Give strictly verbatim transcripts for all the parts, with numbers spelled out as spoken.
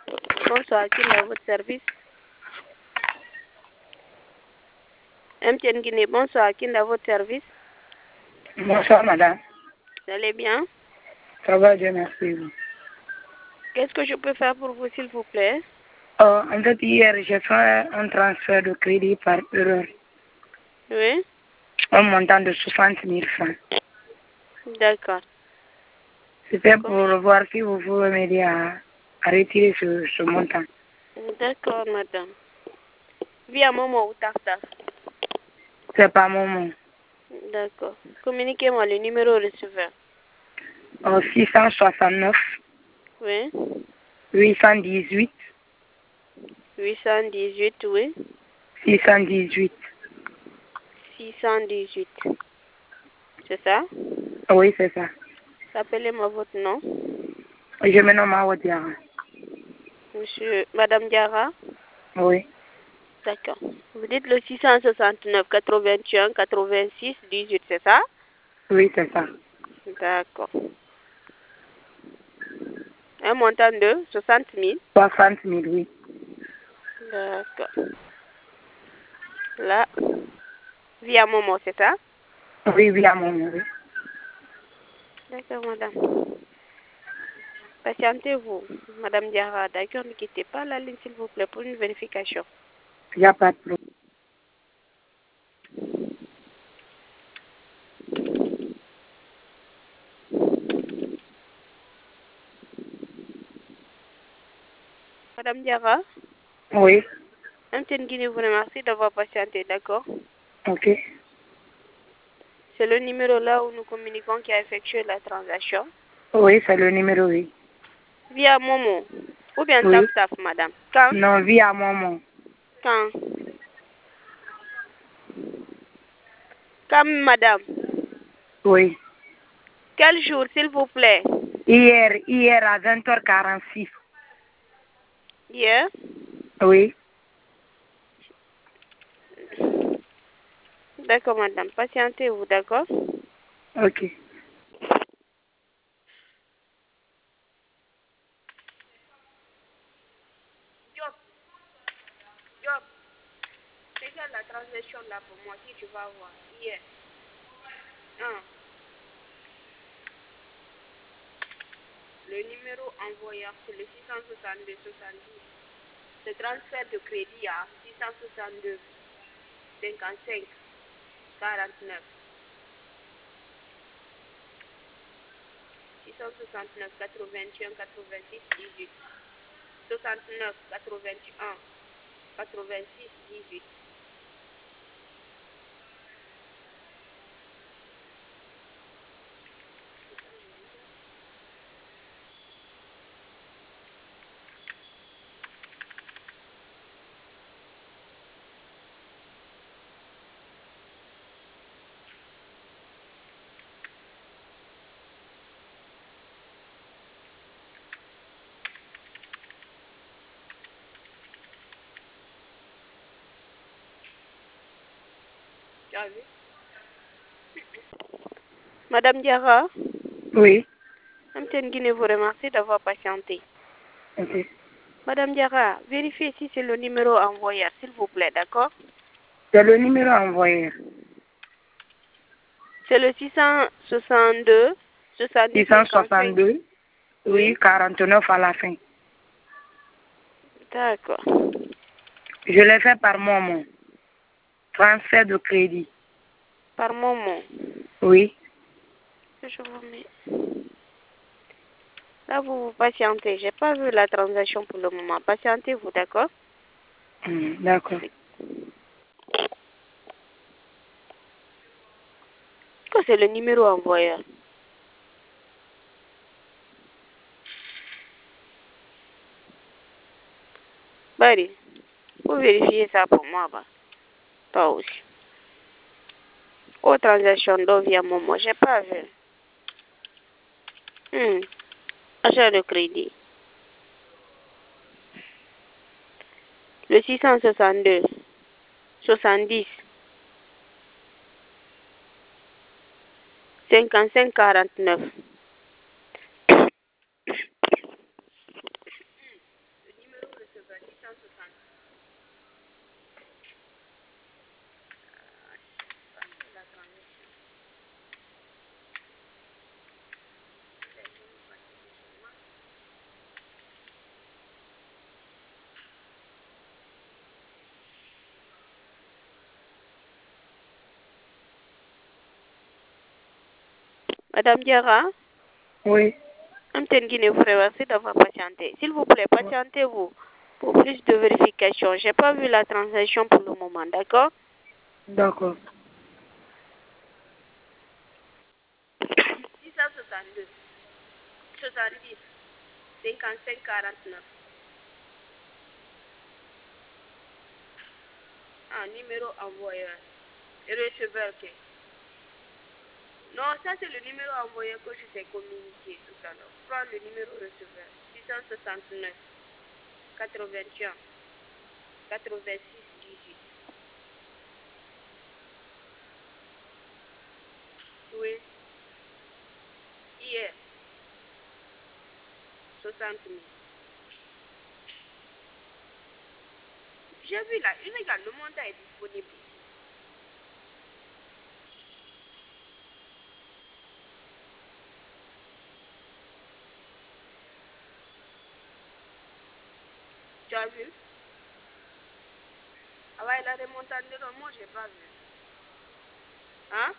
Bonsoir, qui est à votre service? M T N Guinée, bonsoir, qui est à votre service? Bonsoir, madame. Vous allez bien? Ça va, Dieu merci. Qu'est-ce que je peux faire pour vous, s'il vous plaît? Oh, en fait, hier, j'ai fait un transfert de crédit par erreur. Oui? Un montant de soixante mille francs. D'accord. C'était pour voir si vous pouvez m'aider à, à retirer ce, ce montant. D'accord, madame. Via Momo ou Tartaf? C'est pas mon nom. D'accord. Communiquez-moi le numéro receveur. Oh, six cent soixante-neuf, Oui? huit cent dix-huit, huit cent dix-huit, oui? six cent dix-huit. six cent dix-huit. C'est ça? Oui, c'est ça. Rappelez-moi votre nom. Je me nomme Awa Diarra. Monsieur, Madame Diarra? Oui. D'accord. Vous dites le six cent soixante-neuf, quatre-vingt-un, quatre-vingt-six, dix-huit, c'est ça? Oui, c'est ça. D'accord. Un montant de soixante mille? soixante mille, oui. D'accord. Là, via Momo, c'est ça? Oui, via mon nom, oui. D'accord, madame. Patientez-vous, madame Diarra. D'accord, ne quittez pas la ligne, s'il vous plaît, pour une vérification. Il n'y a pas de problème. Madame Diarra, Oui. M T N Guinée vous remercie d'avoir patienté, d'accord? Ok. C'est le numéro là où nous communiquons qui a effectué la transaction. Oui, c'est le numéro, oui. Via Momo ou bien Oui. Taf Taf, madame. Quand? Non, via mon nom. Quand? Quand, madame? Oui. Quel jour, s'il vous plaît? Hier, hier à vingt heures quarante-six. Hier? Oui. D'accord, madame. Patientez-vous, d'accord? Ok. Job, Job, regarde la transaction là pour moi, si tu vas voir. Hier. Un. Le numéro envoyeur, c'est le six cent soixante-deux soixante-dix. Le transfert de crédit à six cent soixante-deux cinquante-cinq quarante-neuf. six cent soixante-neuf quatre-vingt-un quatre-vingt-six dix-huit. soixante-neuf quatre-vingt-un quatre-vingt-six dix-huit. Tu as vu? Madame Diarra, Oui. M T N Guinée vous remercie d'avoir patienté. Ok. Madame Diarra, vérifiez si c'est le numéro envoyeur, s'il vous plaît, d'accord? C'est le numéro envoyé. C'est le six cent soixante-deux soixante-dix cinquante-cinq. six cent soixante-deux. Oui, Oui. quarante-neuf à la fin. D'accord. Je l'ai fait par moment. Transfert de crédit. Par moment. Oui. Je vous mets. Là, vous vous patientez. J'ai pas vu la transaction pour le moment. Patientez-vous, d'accord? Hmm, d'accord. Que c'est le numéro envoyeur. Bari, vous vérifiez ça pour moi, bah. Toi aussi. Aux transactions d'eau via Momo, j'ai pas vu. Hmm. Achat de crédit. Le six cent soixante-deux soixante-dix cinquante-cinq quarante-neuf. cent soixante. Ah, ça, c'est la transaction. Laissez-moi fatiguer seulement. Madame Diarra? Oui. Guinée, vous remercie d'avoir patienté. S'il vous plaît, patientez-vous pour plus de vérification. Je n'ai pas vu la transaction pour le moment, d'accord? D'accord. six cent soixante-deux, soixante-dix, cinquante-cinq, quarante-neuf. Ah, numéro envoyeur. Et receveur, ok. Non, ça c'est le numéro envoyé que je t'ai communiqué tout à l'heure. Prends le numéro receveur. six cent soixante-neuf, quatre-vingt-un, quatre-vingt-six, dix-huit. Oui. Hier. soixante mille. J'ai vu là, illégal, le montant est disponible ici. Tu as vu? Ah ouais, la remontade de l'eau, moi j'ai pas vu. Hein?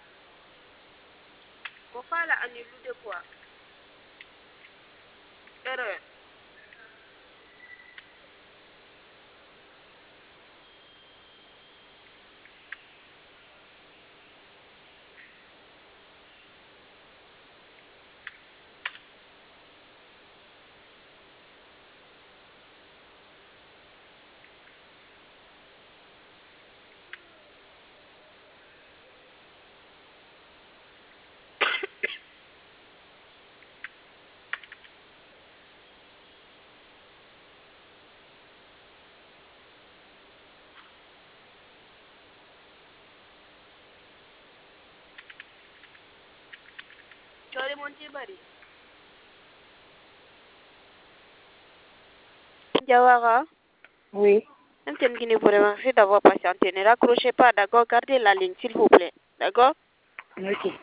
Mon frère a annulé de quoi? Erreur. Tu as remonté Bari? Diawara? Oui. Antenne Guinée, vous remercie d'avoir patienté. Ne raccrochez pas, d'accord? Gardez la ligne, s'il vous plaît. D'accord? Ok.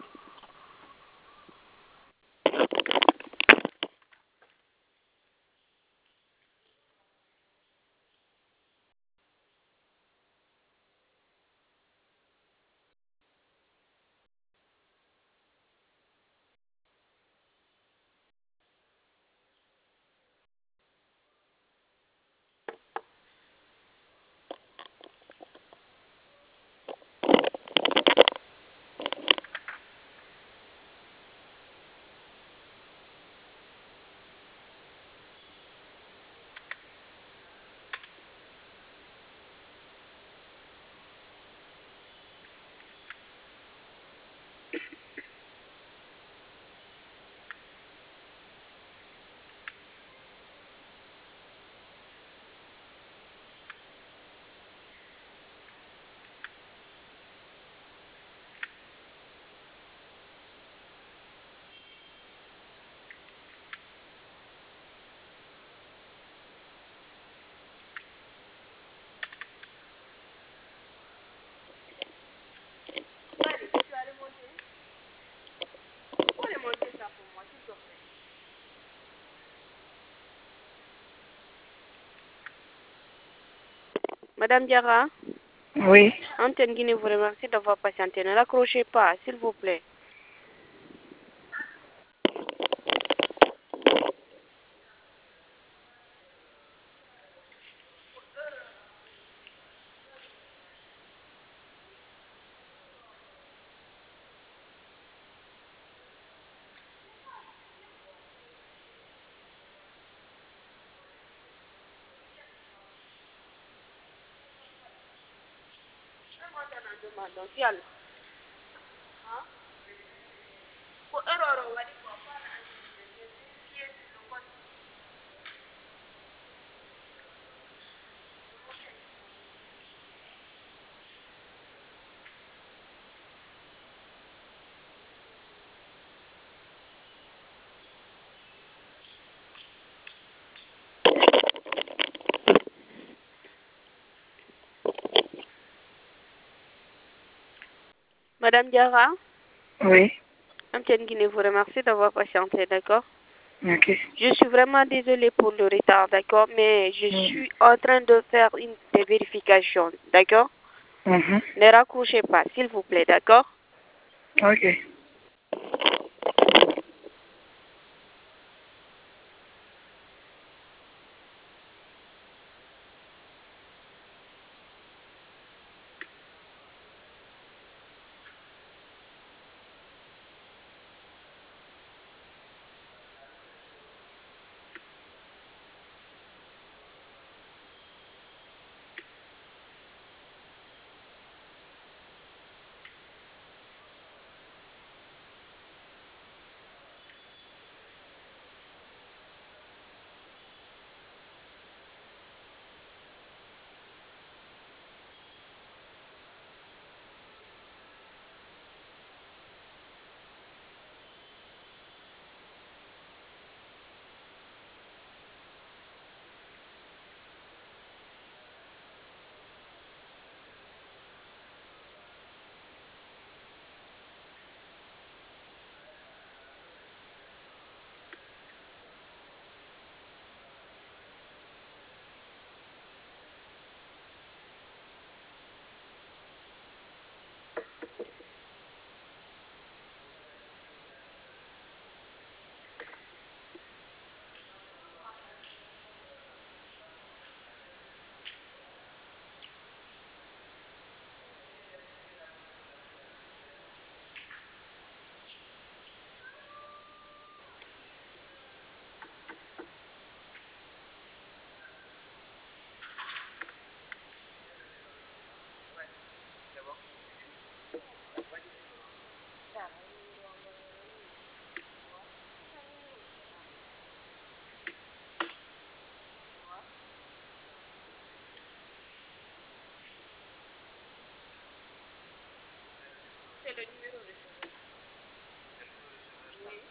Bari, tu as remonté? Faut remonter ça pour moi, s'il te plaît. Madame Diarra? Oui. Antenne Guinée, vous remercie d'avoir patienté. Ne raccrochez pas, s'il vous plaît. Donc, yalla. Hein? Pour erreur, on va dire quoi? Pas la vérifier sur le code. Madame Diarra? Oui. Amtienne Guinée vous remercie d'avoir patienté, d'accord? Ok. Je suis vraiment désolée pour le retard, d'accord? Mais je Mm. suis en train de faire une des vérifications, d'accord? Mhm. Ne raccrochez pas, s'il vous plaît, d'accord? Ok. C'est le numéro receveur. Oui.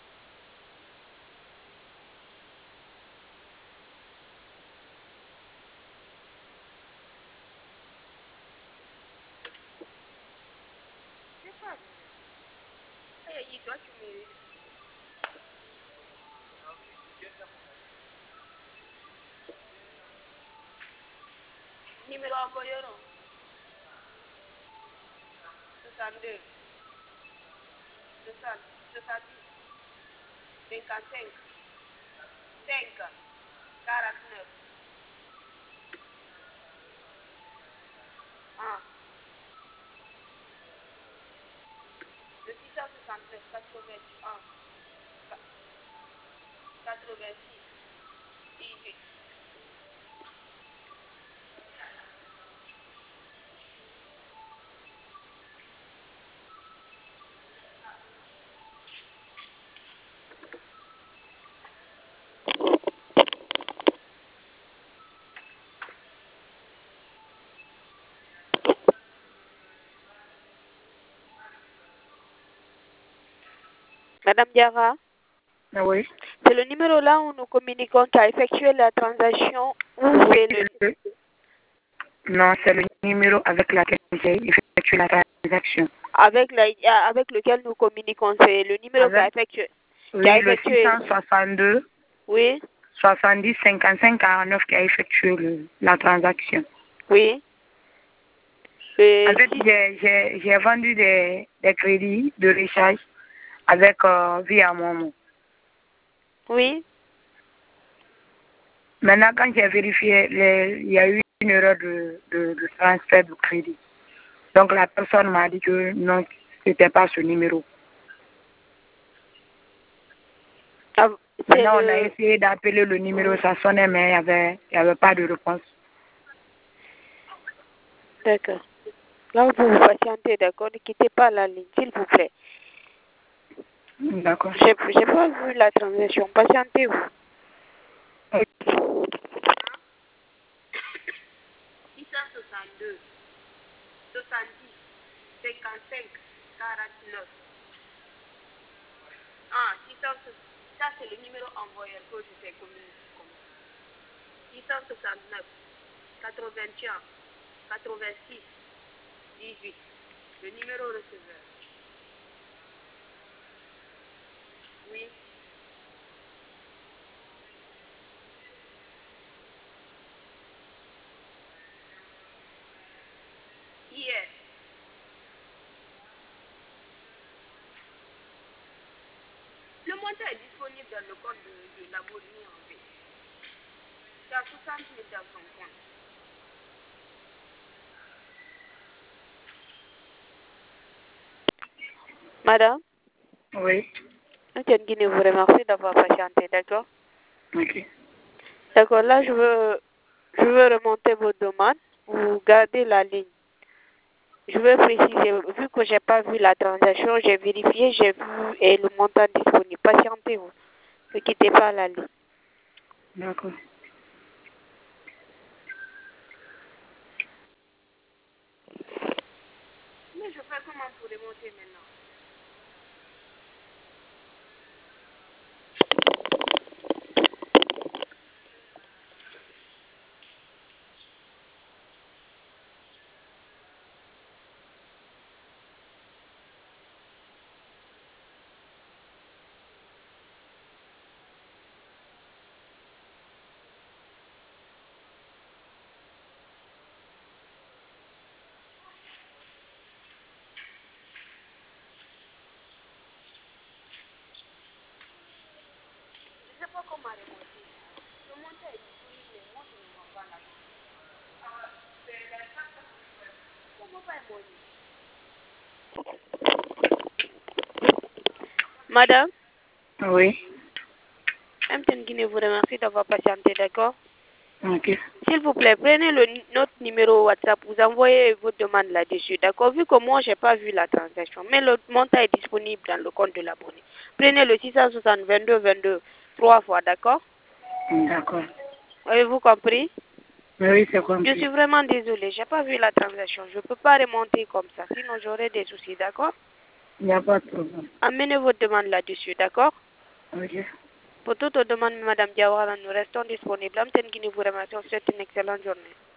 C'est pas vrai. Eh, toi, tu mérites. Numéro envoyé, soixante-deux, soixante, soixante-dix, cinquante-cinq, cinq, quarante-neuf. Ah, le six cent soixante-neuf, quatre-vingt-un, quatre-vingt-six, dix-huit. Madame Diarra? Oui. C'est le numéro là où nous communiquons qui a effectué la transaction ou c'est le... Le- Non, c'est le numéro avec lequel j'ai effectué la transaction. Avec, la... avec lequel nous communiquons, c'est le numéro qui a Avec, effectué. Qui a oui, le six effectué. cent soixante-deux, Oui, soixante-dix, cinquante-cinq, quarante-neuf qui a effectué le- la transaction. oui. En Le fait, six- j'ai- j'ai j'ai vendu des, des crédits de recharge avec euh, via Momo. Oui. Maintenant, quand j'ai vérifié, les- il y a eu une erreur de, de, de transfert de crédit. Donc, la personne m'a dit que non, ce n'était pas ce numéro. Ah, c'est Maintenant, on a le... essayé d'appeler le numéro, ça sonnait, mais il n'y avait, il y avait pas de réponse. D'accord. Là, vous vous patientez, d'accord? Ne quittez pas la ligne, s'il vous plaît. D'accord. J'ai j'ai pas vu la transaction. Patientez-vous. six cent soixante-deux, soixante-dix, cinquante-cinq, quarante-neuf. Ah, six cent soixante, ça c'est le numéro envoyé que je t'ai communiqué comme ça. six cent soixante-neuf, quatre-vingt-un, quatre-vingt-six, dix-huit. Le numéro receveur. Oui. Hier. Le montant est disponible dans le compte de, de l'abonné en fait. C'est à soixante mille dans son compte. Madame, Oui. Etienne Guinée vous remercie d'avoir patienté, d'accord? Ok. D'accord, là je veux, je veux remonter vos demandes. Vous gardez la ligne. Je veux préciser, vu que j'ai pas vu la transaction, j'ai vérifié, j'ai vu et le montant disponible. Patientez-vous. Ne quittez pas la ligne. D'accord. Mais je fais comment pour remonter maintenant? Je ne sais pas comment remonter. Le montant est disponible, mais moi je ne vois pas la ligne. Comment pas monter? Madame, Oui. Etienne Guinée vous remercie d'avoir patienté, d'accord? Ok. S'il vous plaît, prenez le, notre numéro WhatsApp, vous envoyez vos demandes là-dessus, d'accord? Vu que moi, je n'ai pas vu la transaction, mais le montant est disponible dans le compte de l'abonné. Prenez le six cent soixante vingt-deux vingt-deux trois fois, d'accord? D'accord. Avez-vous compris? Oui, c'est Je suis compris. vraiment désolée, je n'ai pas vu la transaction. Je ne peux pas remonter comme ça, sinon j'aurai des soucis, d'accord? Il n'y a pas de problème. Amenez votre demande là-dessus, d'accord? Ok. Pour toute demande, Madame Diawara, nous restons disponibles. Mme Guinée vous remercie. On vous souhaite une excellente journée.